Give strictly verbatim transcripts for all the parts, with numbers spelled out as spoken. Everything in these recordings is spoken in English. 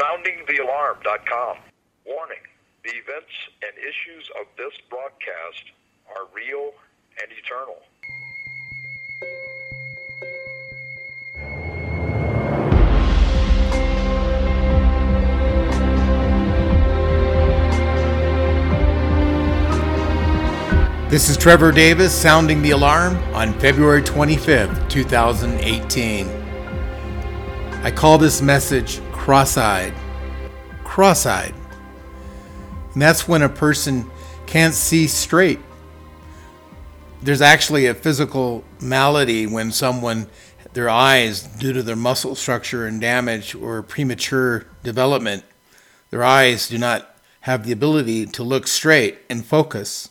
sounding the alarm dot com. Warning, the events and issues of this broadcast are real and eternal. This is Trevor Davis sounding the alarm on February twenty-fifth, twenty eighteen. I call this message cross-eyed. Cross-eyed. And that's when a person can't see straight. There's actually a physical malady when someone, their eyes, due to their muscle structure and damage or premature development, their eyes do not have the ability to look straight and focus.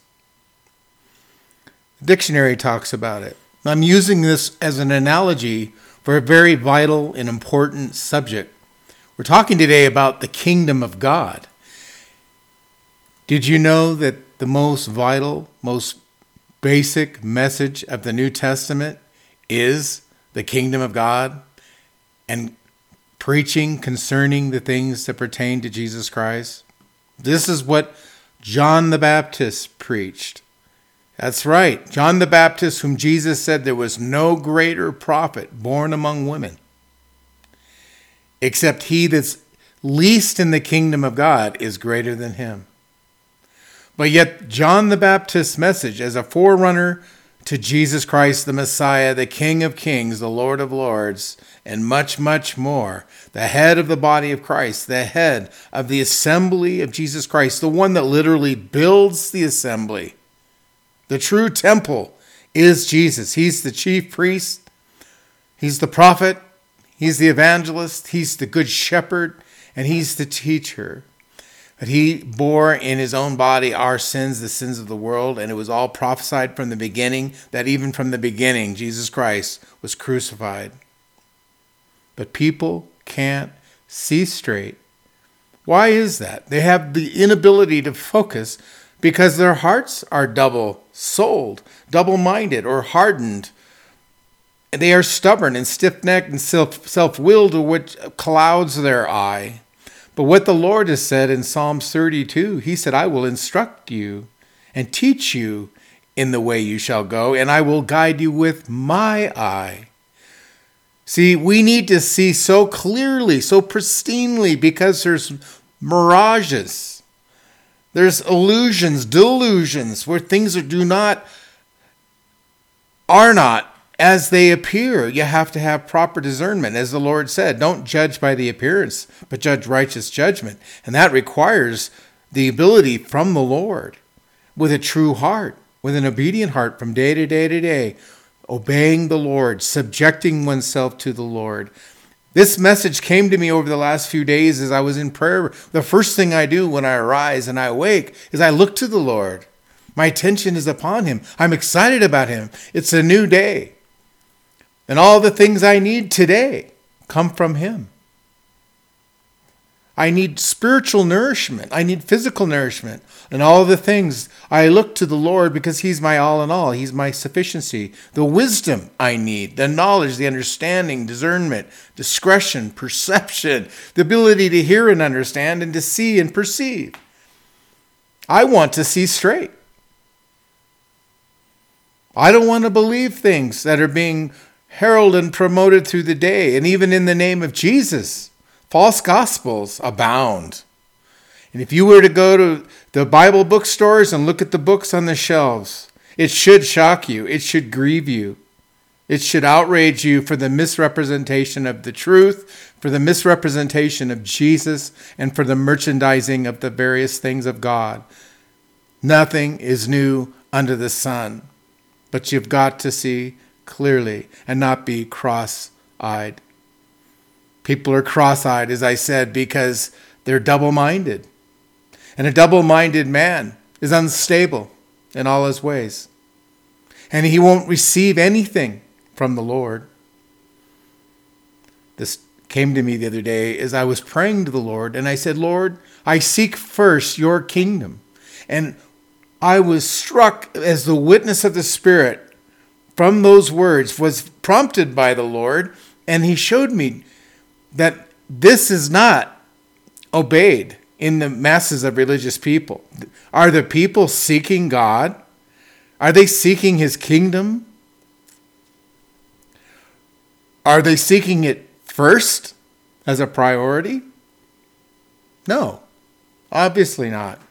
The dictionary talks about it. I'm using this as an analogy for a very vital and important subject. We're talking today about the kingdom of God. Did you know that the most vital, most basic message of the New Testament is the kingdom of God and preaching concerning the things that pertain to Jesus Christ? This is what John the Baptist preached. That's right. John the Baptist, whom Jesus said there was no greater prophet born among women, except he that's least in the kingdom of God is greater than him. But yet John the Baptist's message as a forerunner to Jesus Christ, the Messiah, the King of Kings, the Lord of Lords, and much, much more, the head of the body of Christ, the head of the assembly of Jesus Christ, the one that literally builds the assembly. The true temple is Jesus. He's the chief priest. He's the prophet. He's the evangelist. He's the good shepherd. And he's the teacher. But he bore in his own body our sins, the sins of the world. And it was all prophesied from the beginning that even from the beginning, Jesus Christ was crucified. But people can't see straight. Why is that? They have the inability to focus because their hearts are double-souled, double-minded, or hardened. They are stubborn and stiff-necked and self- self-willed, which clouds their eye. But what the Lord has said in Psalms thirty-two, he said, I will instruct you and teach you in the way you shall go, and I will guide you with my eye. See, we need to see so clearly, so pristinely, because there's mirages. There's illusions, delusions, where things are, do not, are not as they appear. You have to have proper discernment. As the Lord said, don't judge by the appearance, but judge righteous judgment. And that requires the ability from the Lord with a true heart, with an obedient heart from day to day to day, obeying the Lord, subjecting oneself to the Lord. This message came to me over the last few days as I was in prayer. The first thing I do when I arise and I awake is I look to the Lord. My attention is upon him. I'm excited about him. It's a new day. And all the things I need today come from him. I need spiritual nourishment. I need physical nourishment. And all the things, I look to the Lord because he's my all in all. He's my sufficiency. The wisdom I need, the knowledge, the understanding, discernment, discretion, perception, the ability to hear and understand and to see and perceive. I want to see straight. I don't want to believe things that are being heralded and promoted through the day. And even in the name of Jesus, false gospels abound. And if you were to go to the Bible bookstores and look at the books on the shelves, it should shock you. It should grieve you. It should outrage you for the misrepresentation of the truth, for the misrepresentation of Jesus, and for the merchandising of the various things of God. Nothing is new under the sun, but you've got to see clearly and not be cross-eyed. People are cross-eyed, as I said, because they're double-minded. And a double-minded man is unstable in all his ways. And he won't receive anything from the Lord. This came to me the other day as I was praying to the Lord, and I said, Lord, I seek first your kingdom. And I was struck as the witness of the Spirit from those words was prompted by the Lord, and he showed me that this is not obeyed in the masses of religious people? Are the people seeking God? Are they seeking his kingdom? Are they seeking it first as a priority? No, obviously not.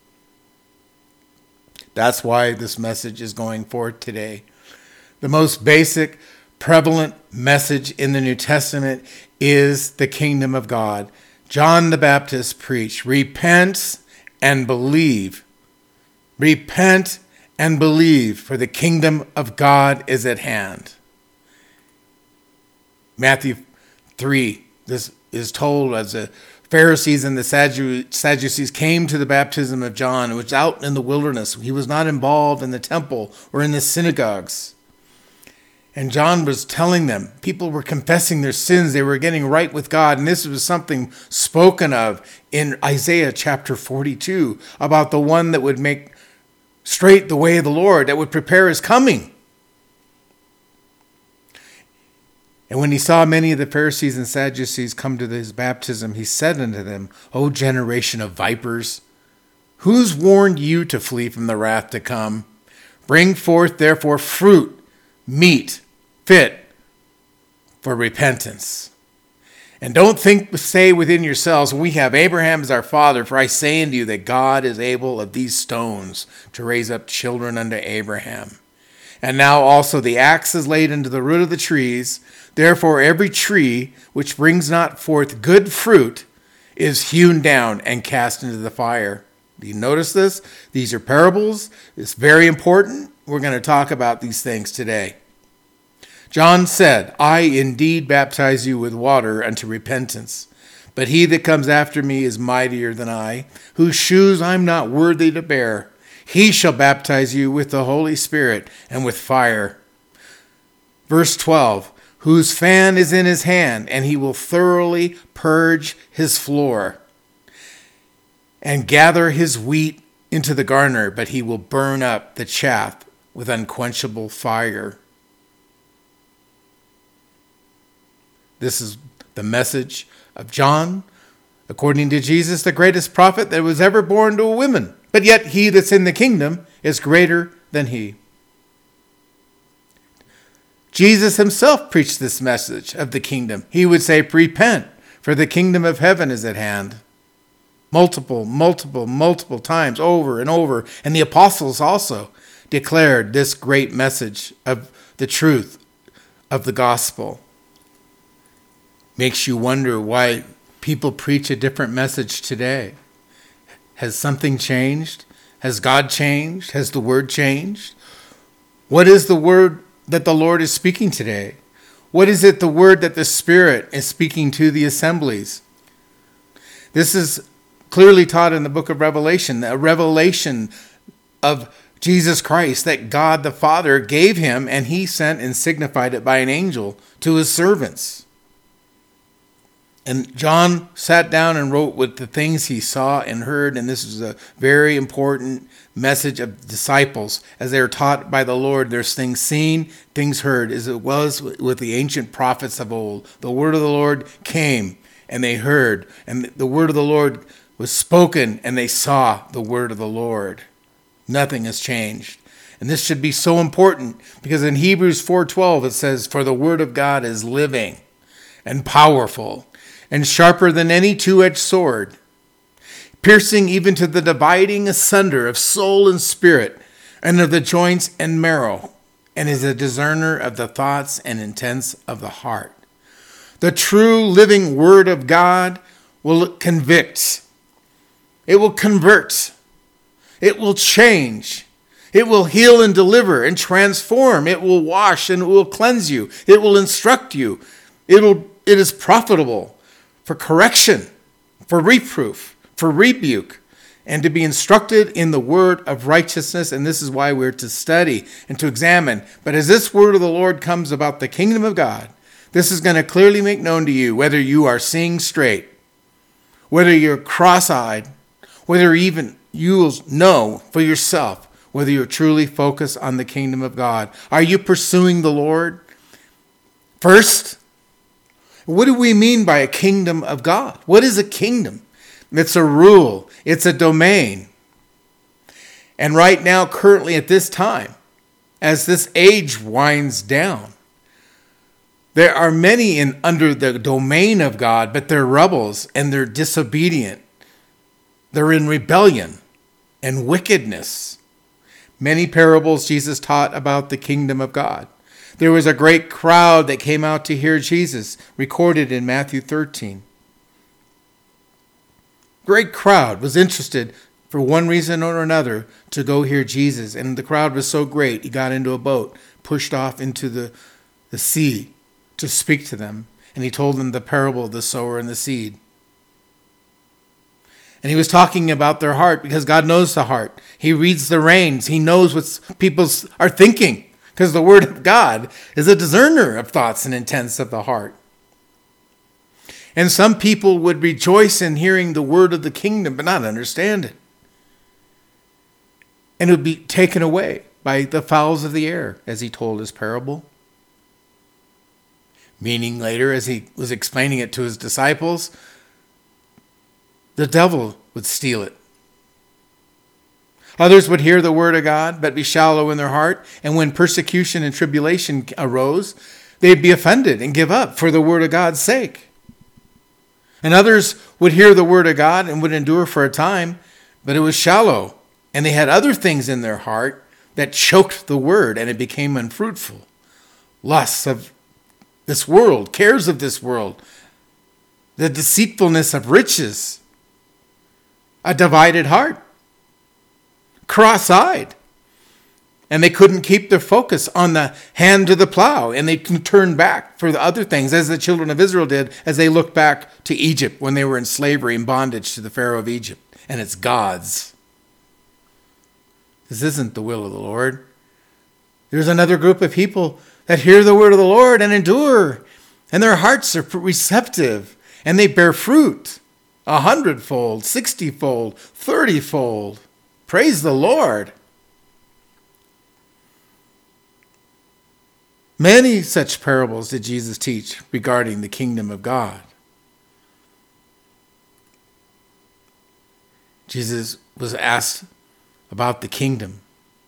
That's why this message is going forth today. The most basic, prevalent message in the New Testament is the kingdom of God. John the Baptist preached, repent and believe. Repent and believe, for the kingdom of God is at hand. Matthew three, this is told as the Pharisees and the Sadducees came to the baptism of John, which was out in the wilderness. He was not involved in the temple or in the synagogues. And John was telling them, people were confessing their sins. They were getting right with God. And this was something spoken of in Isaiah chapter forty-two about the one that would make straight the way of the Lord, that would prepare his coming. And when he saw many of the Pharisees and Sadducees come to his baptism, he said unto them, O generation of vipers, who's warned you to flee from the wrath to come? Bring forth therefore fruit, meet, fit for repentance. And don't think, say within yourselves, we have Abraham as our father, for I say unto you that God is able of these stones to raise up children unto Abraham. And now also the axe is laid into the root of the trees. Therefore every tree which brings not forth good fruit is hewn down and cast into the fire. Do you notice this? These are parables. It's very important. We're going to talk about these things today. John said, I indeed baptize you with water unto repentance. But he that comes after me is mightier than I, whose shoes I'm not worthy to bear. He shall baptize you with the Holy Spirit and with fire. Verse twelve, whose fan is in his hand, and he will thoroughly purge his floor and gather his wheat into the garner, but he will burn up the chaff with unquenchable fire. This is the message of John, according to Jesus, the greatest prophet that was ever born to a woman. But yet he that's in the kingdom is greater than he. Jesus himself preached this message of the kingdom. He would say, repent, for the kingdom of heaven is at hand. Multiple, multiple, multiple times, over and over. And the apostles also declared this great message of the truth of the gospel. Makes you wonder why people preach a different message today. Has something changed? Has God changed? Has the word changed? What is the word that the Lord is speaking today? What is it, the word that the Spirit is speaking to the assemblies? This is clearly taught in the book of Revelation, a revelation of Jesus Christ that God the Father gave him, and he sent and signified it by an angel to his servants. And John sat down and wrote with the things he saw and heard, and this is a very important message of disciples as they are taught by the Lord. There's things seen, things heard, as it was with the ancient prophets of old. The word of the Lord came, and they heard, and the word of the Lord was spoken, and they saw the word of the Lord. Nothing has changed. And this should be so important, because in Hebrews four twelve it says, for the word of God is living and powerful, and sharper than any two-edged sword, piercing even to the dividing asunder of soul and spirit, and of the joints and marrow, and is a discerner of the thoughts and intents of the heart. The true living word of God will convict. It will convert. It will change. It will heal and deliver and transform. It will wash and it will cleanse you. It will instruct you. It will, it is profitable for correction, for reproof, for rebuke, and to be instructed in the word of righteousness. And this is why we're to study and to examine. But as this word of the Lord comes about the kingdom of God, this is going to clearly make known to you whether you are seeing straight, whether you're cross-eyed, whether even you will know for yourself whether you're truly focused on the kingdom of God. Are you pursuing the Lord? First, what do we mean by a kingdom of God? What is a kingdom? It's a rule. It's a domain. And right now, currently at this time, as this age winds down, there are many in under the domain of God, but they're rebels and they're disobedient. They're in rebellion and wickedness. Many parables Jesus taught about the kingdom of God. There was a great crowd that came out to hear Jesus, recorded in Matthew thirteen. Great crowd was interested for one reason or another to go hear Jesus. And the crowd was so great, he got into a boat, pushed off into the, the sea to speak to them. And he told them the parable of the sower and the seed. And he was talking about their heart because God knows the heart. He reads the reins. He knows what people are thinking because the word of God is a discerner of thoughts and intents of the heart. And some people would rejoice in hearing the word of the kingdom but not understand it. And it would be taken away by the fowls of the air, as he told his parable. Meaning later, as he was explaining it to his disciples, the devil would steal it. Others would hear the word of God, but be shallow in their heart. And when persecution and tribulation arose, they'd be offended and give up for the word of God's sake. And others would hear the word of God and would endure for a time, but it was shallow. And they had other things in their heart that choked the word, and it became unfruitful. Lusts of this world, cares of this world, the deceitfulness of riches, a divided heart, cross-eyed. And they couldn't keep their focus on the hand to the plow, and they can turn back for the other things, as the children of Israel did as they looked back to Egypt when they were in slavery and bondage to the Pharaoh of Egypt and its gods. This isn't the will of the Lord. There's another group of people that hear the word of the Lord and endure, and their hearts are receptive, and they bear fruit a hundredfold, sixtyfold, thirtyfold. Praise the Lord. Many such parables did Jesus teach regarding the kingdom of God. Jesus was asked about the kingdom.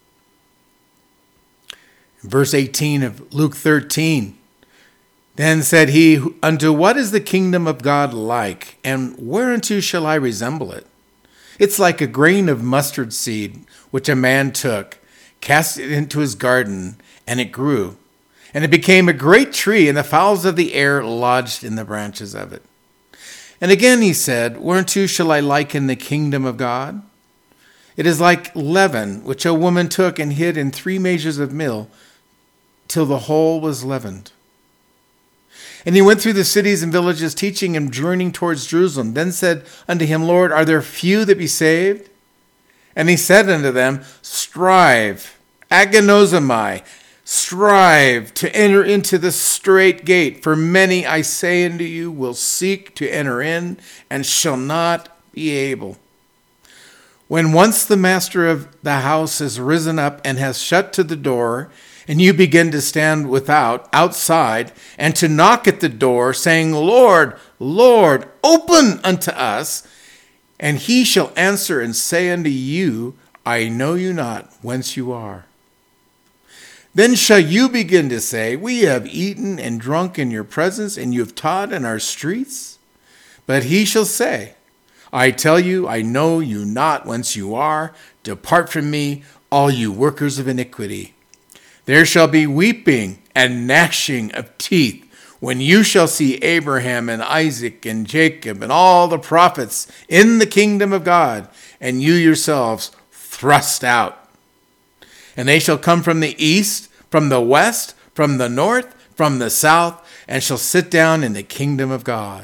In verse eighteen of Luke thirteen, then said he, unto what is the kingdom of God like, and whereunto shall I resemble it? It's like a grain of mustard seed, which a man took, cast it into his garden, and it grew. And it became a great tree, and the fowls of the air lodged in the branches of it. And again he said, whereunto shall I liken the kingdom of God? It is like leaven, which a woman took and hid in three measures of meal, till the whole was leavened. And he went through the cities and villages, teaching and journeying towards Jerusalem. Then said unto him, Lord, are there few that be saved? And he said unto them, strive, agonizomai, strive to enter into the strait gate. For many, I say unto you, will seek to enter in, and shall not be able. When once the master of the house has risen up and has shut to the door, and you begin to stand without, outside, and to knock at the door, saying, Lord, Lord, open unto us, and he shall answer and say unto you, I know you not whence you are. Then shall you begin to say, we have eaten and drunk in your presence, and you have taught in our streets. But he shall say, I tell you, I know you not whence you are. Depart from me, all you workers of iniquity. There shall be weeping and gnashing of teeth when you shall see Abraham and Isaac and Jacob and all the prophets in the kingdom of God, and you yourselves thrust out. And they shall come from the east, from the west, from the north, from the south, and shall sit down in the kingdom of God.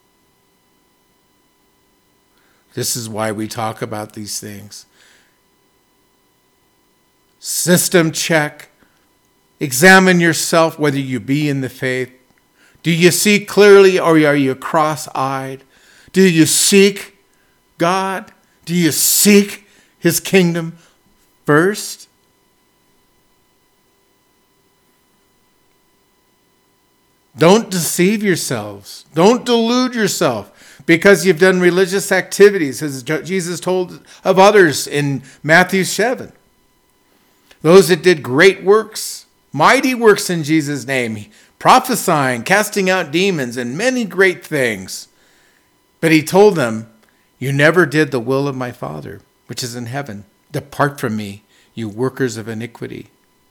This is why we talk about these things. System check. Examine yourself whether you be in the faith. Do you see clearly, or are you cross-eyed? Do you seek God? Do you seek his kingdom first? Don't deceive yourselves. Don't delude yourself. because you've done religious activities, as Jesus told of others in Matthew seven. Those that did great works, mighty works in Jesus' name, prophesying, casting out demons, and many great things. But he told them, you never did the will of my Father, which is in heaven. Depart from me, you workers of iniquity.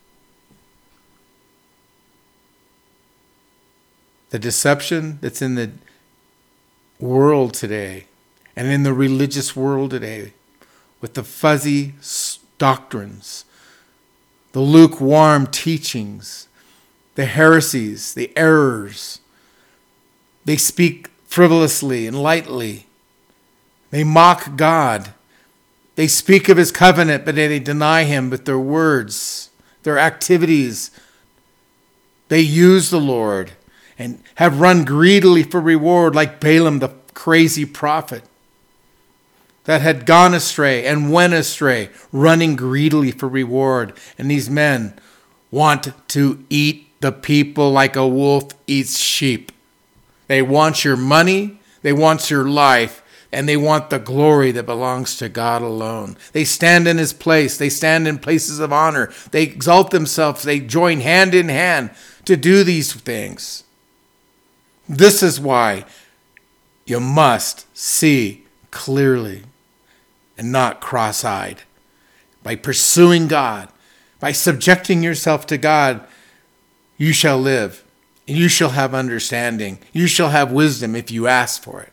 The deception that's in the world today and in the religious world today with the fuzzy doctrines, the lukewarm teachings, the heresies, the errors. They speak frivolously and lightly. They mock God. They speak of his covenant, but they deny him with their words, their activities. They use the Lord and have run greedily for reward, like Balaam, the crazy prophet that had gone astray and went astray, running greedily for reward. And these men want to eat the people like a wolf eats sheep. They want your money, they want your life, and they want the glory that belongs to God alone. They stand in his place. They stand in places of honor. They exalt themselves. They join hand in hand to do these things. This is why you must see clearly and not cross-eyed. By pursuing God, by subjecting yourself to God, you shall live. And you shall have understanding. You shall have wisdom if you ask for it.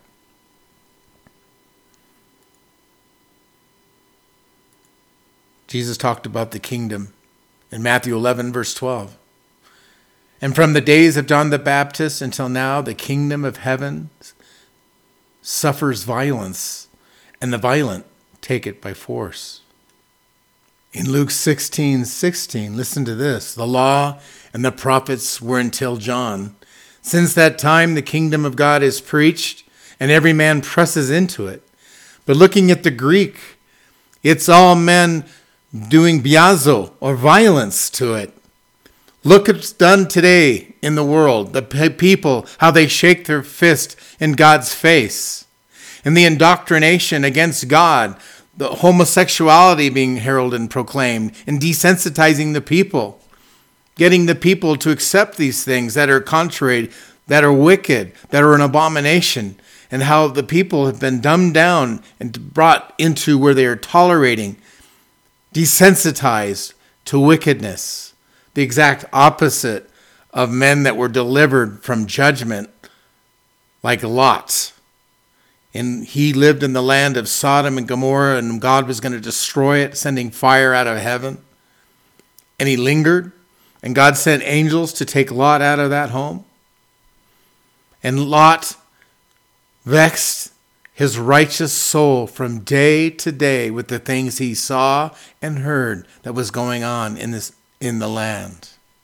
Jesus talked about the kingdom in Matthew eleven, verse twelve. And from the days of John the Baptist until now, the kingdom of heaven suffers violence, and the violent take it by force. In Luke sixteen sixteen, listen to this. The law and the prophets were until John. Since that time, the kingdom of God is preached, and every man presses into it. But looking at the Greek, it's all men doing biazo, or violence to it. Look what's done today in the world. The people, how they shake their fist in God's face. And the indoctrination against God, the homosexuality being heralded and proclaimed, and desensitizing the people. Getting the people to accept these things that are contrary, that are wicked, that are an abomination. And how the people have been dumbed down and brought into where they are tolerating, desensitized to wickedness, the exact opposite of men that were delivered from judgment, like Lot. And he lived in the land of Sodom and Gomorrah, and God was going to destroy it, sending fire out of heaven. And he lingered, and God sent angels to take Lot out of that home. And Lot vexed his righteous soul from day to day with the things he saw and heard that was going on in this in the land.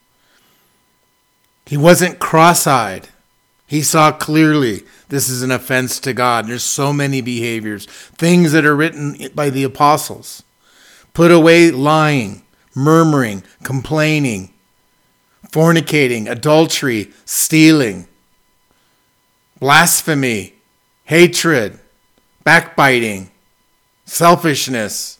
He wasn't cross-eyed. He saw clearly this is an offense to God. There's so many behaviors, things that are written by the apostles. Put away lying, murmuring, complaining, fornicating, adultery, stealing, blasphemy, hatred, backbiting, selfishness.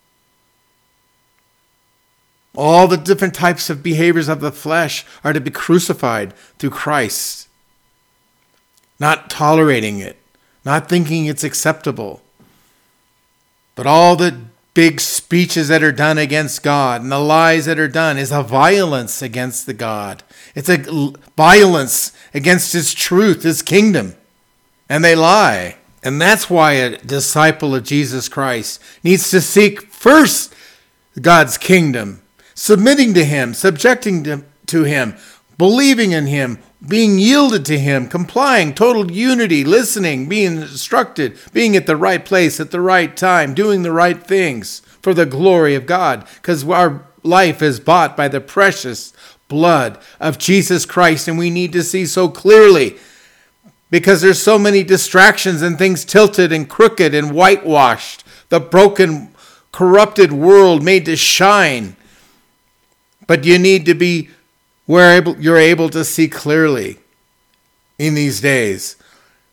All the different types of behaviors of the flesh are to be crucified through Christ. Not tolerating it, not thinking it's acceptable. But all the big speeches that are done against God and the lies that are done is a violence against the God. It's a violence against his truth, his kingdom. And they lie. And that's why a disciple of Jesus Christ needs to seek first God's kingdom, submitting to him, subjecting to, to him, believing in him, being yielded to him, complying, total unity, listening, being instructed, being at the right place at the right time, doing the right things for the glory of God, because our life is bought by the precious blood of Jesus Christ, and we need to see so clearly, because there's so many distractions and things tilted and crooked and whitewashed, the broken, corrupted world made to shine. But you need to be where you're able to see clearly in these days.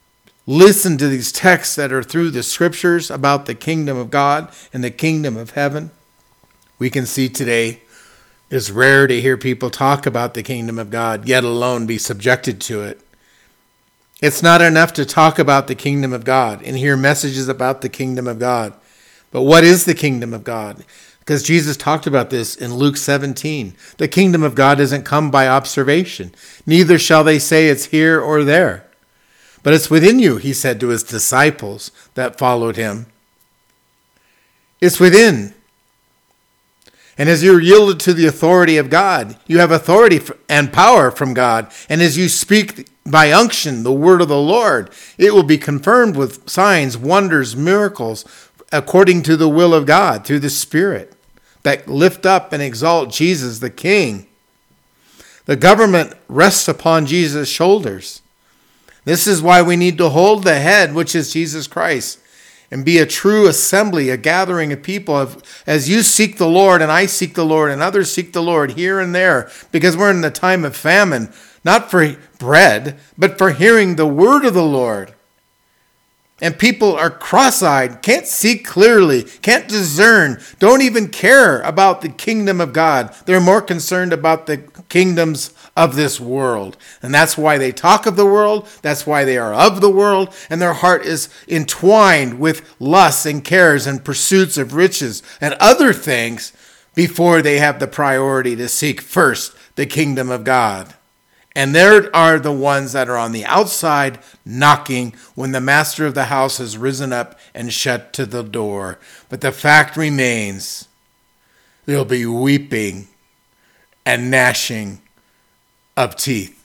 listen to these texts that are through the scriptures about the kingdom of God and the kingdom of heaven, we can see today it's rare to hear people talk about the kingdom of God, yet alone be subjected to it. It's not enough to talk about the kingdom of God and hear messages about the kingdom of God. But what is the kingdom of God? Because Jesus talked about this in Luke seventeen. The kingdom of God doesn't come by observation. Neither shall they say it's here or there. But it's within you, he said to his disciples that followed him. It's within. And as you're yielded to the authority of God, you have authority and power from God. And as you speak by unction the word of the Lord, it will be confirmed with signs, wonders, miracles, according to the will of God, through the Spirit, that lift up and exalt Jesus the King. The government rests upon Jesus' shoulders. This is why we need to hold the head, which is Jesus Christ, and be a true assembly, a gathering of people. Of, as you seek the Lord, and I seek the Lord, and others seek the Lord here and there, because we're in the time of famine, not for bread, but for hearing the word of the Lord. And people are cross-eyed, can't see clearly, can't discern, don't even care about the kingdom of God. They're more concerned about the kingdoms of this world. And that's why they talk of the world. That's why they are of the world. And their heart is entwined with lusts and cares and pursuits of riches and other things before they have the priority to seek first the kingdom of God. And there are the ones that are on the outside knocking when the master of the house has risen up and shut to the door. But the fact remains, there'll be weeping and gnashing of teeth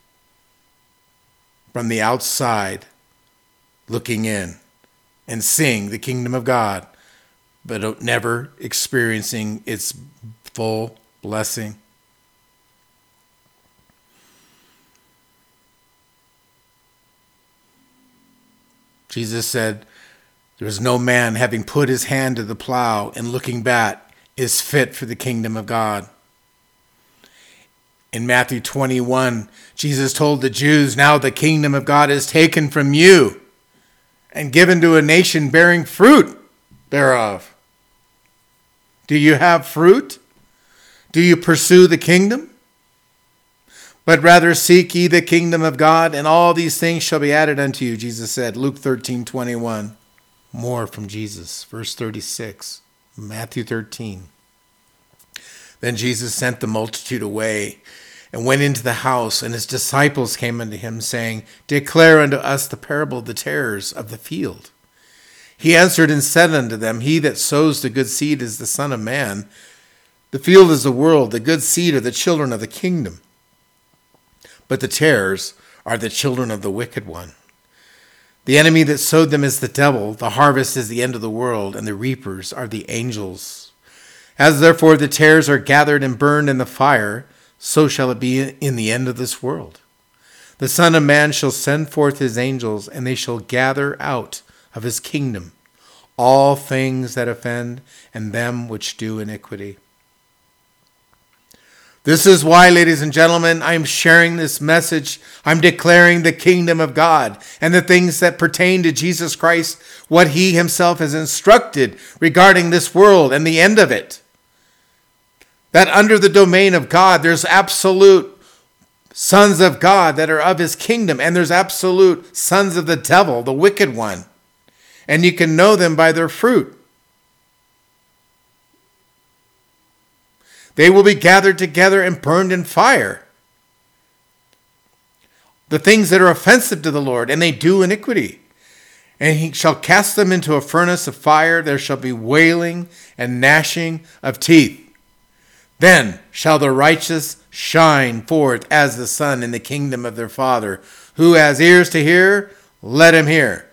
from the outside looking in and seeing the kingdom of God, but never experiencing its full blessing. Jesus said, there is no man having put his hand to the plow and looking back is fit for the kingdom of God. In Matthew twenty-one, Jesus told the Jews, now the kingdom of God is taken from you and given to a nation bearing fruit thereof. Do you have fruit? Do you pursue the kingdom? But rather seek ye the kingdom of God, and all these things shall be added unto you, Jesus said. Luke thirteen twenty-one. More from Jesus. Verse thirty-six. Matthew thirteen. Then Jesus sent the multitude away, and went into the house, and his disciples came unto him, saying, declare unto us the parable of the tares of the field. He answered and said unto them, he that sows the good seed is the Son of Man. The field is the world, the good seed are the children of the kingdom. But the tares are the children of the wicked one. The enemy that sowed them is the devil. The harvest is the end of the world, and the reapers are the angels. As therefore the tares are gathered and burned in the fire, so shall it be in the end of this world. The Son of Man shall send forth his angels, and they shall gather out of his kingdom all things that offend, and them which do iniquity. This is why, ladies and gentlemen, I'm sharing this message. I'm declaring the kingdom of God and the things that pertain to Jesus Christ, what he himself has instructed regarding this world and the end of it. That under the domain of God, there's absolute sons of God that are of his kingdom, and there's absolute sons of the devil, the wicked one. And you can know them by their fruit. They will be gathered together and burned in fire. The things that are offensive to the Lord, and they do iniquity. And he shall cast them into a furnace of fire. There shall be wailing and gnashing of teeth. Then shall the righteous shine forth as the sun in the kingdom of their Father. Who has ears to hear, let him hear.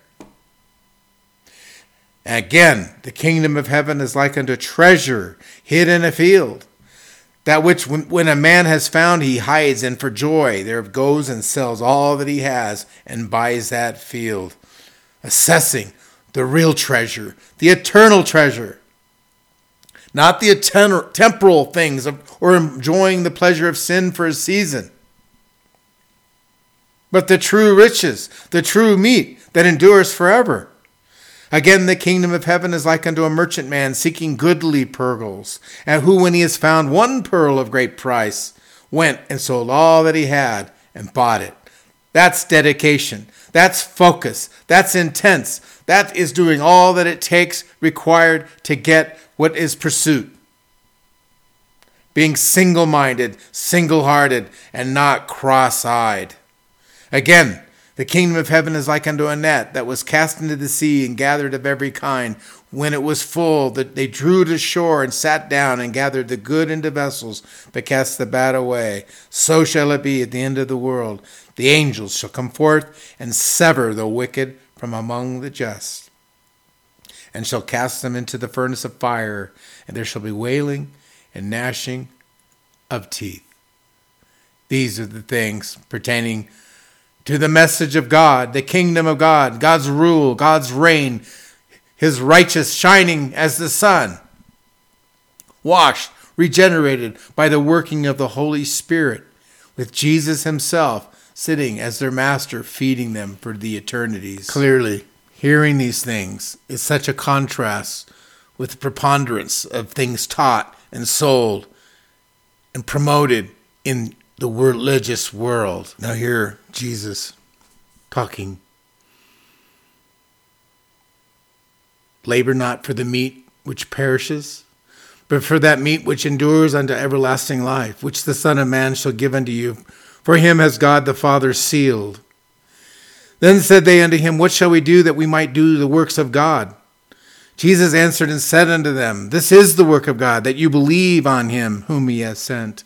Again, the kingdom of heaven is like unto treasure hid in a field. That which when a man has found, he hides, and for joy there goes and sells all that he has and buys that field. Assessing the real treasure, the eternal treasure. Not the temporal things of, or enjoying the pleasure of sin for a season. but the true riches, the true meat that endures forever. Again, the kingdom of heaven is like unto a merchant man seeking goodly pearls, and who, when he has found one pearl of great price, went and sold all that he had and bought it. That's dedication. That's focus. That's intense. That is doing all that it takes required to get what is pursuit. Being single-minded, single-hearted, and not cross-eyed. Again, the kingdom of heaven is like unto a net that was cast into the sea and gathered of every kind. When it was full, that they drew to shore and sat down and gathered the good into vessels, but cast the bad away. So shall it be at the end of the world. The angels shall come forth and sever the wicked from among the just, and shall cast them into the furnace of fire, and there shall be wailing and gnashing of teeth. These are the things pertaining to the message of God, the kingdom of God, God's rule, God's reign, his righteous shining as the sun, washed, regenerated by the working of the Holy Spirit, with Jesus himself sitting as their master, feeding them for the eternities. Clearly, hearing these things is such a contrast with the preponderance of things taught and sold and promoted in the religious world. Now hear Jesus talking. Labor not for the meat which perishes, but for that meat which endures unto everlasting life, which the Son of Man shall give unto you. For him has God the Father sealed. Then said they unto him, What shall we do that we might do the works of God? Jesus answered and said unto them, This is the work of God, that you believe on him whom he has sent.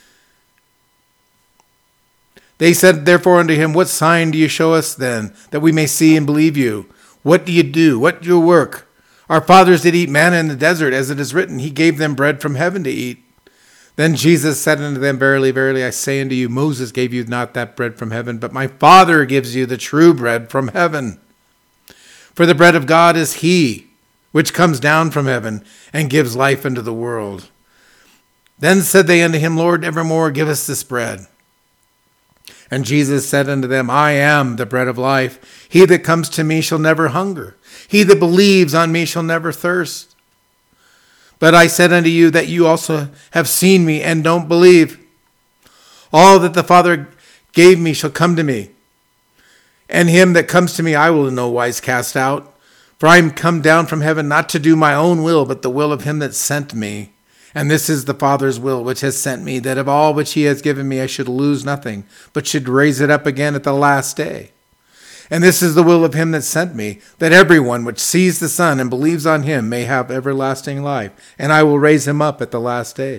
They said therefore unto him, What sign do you show us then, that we may see and believe you? What do you do? What do you work? Our fathers did eat manna in the desert, as it is written, He gave them bread from heaven to eat. Then Jesus said unto them, Verily, verily, I say unto you, Moses gave you not that bread from heaven, but my Father gives you the true bread from heaven. For the bread of God is he, which comes down from heaven, and gives life unto the world. Then said they unto him, Lord, evermore give us this bread. And Jesus said unto them, I am the bread of life. He that comes to me shall never hunger. He that believes on me shall never thirst. But I said unto you that you also have seen me and don't believe. All that the Father gave me shall come to me, and him that comes to me I will in no wise cast out. For I am come down from heaven not to do my own will, but the will of him that sent me. And this is the Father's will which has sent me, that of all which he has given me I should lose nothing, but should raise it up again at the last day. And this is the will of him that sent me, that everyone which sees the Son and believes on him may have everlasting life, and I will raise him up at the last day.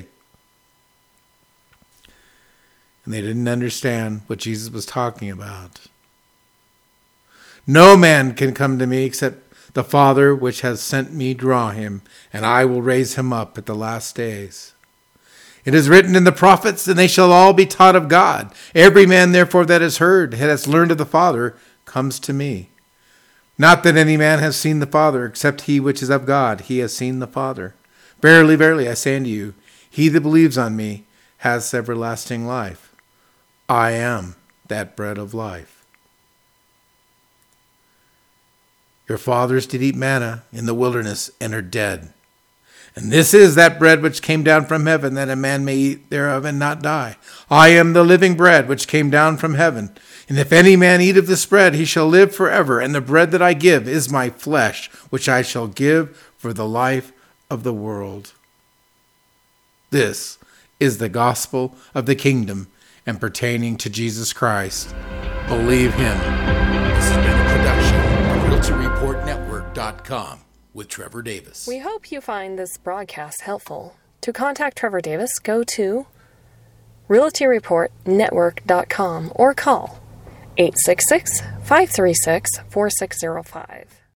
And they didn't understand what Jesus was talking about. No man can come to me except the Father which has sent me draw him, and I will raise him up at the last days. It is written in the prophets, and they shall all be taught of God. Every man therefore that has heard, has learned of the Father, comes to me. Not that any man has seen the Father, except he which is of God, he has seen the Father. Verily, verily, I say unto you, he that believes on me has everlasting life. I am that bread of life. Your fathers did eat manna in the wilderness and are dead. And this is that bread which came down from heaven, that a man may eat thereof and not die. I am the living bread which came down from heaven. And if any man eat of this bread, he shall live forever. And the bread that I give is my flesh, which I shall give for the life of the world. This is the gospel of the kingdom and pertaining to Jesus Christ. Believe him. This has been a production of Realty Report Network dot com. With Trevor Davis. We hope you find this broadcast helpful. To contact Trevor Davis, go to Realty Report Network dot com or call eight six six, five three six, four six zero five.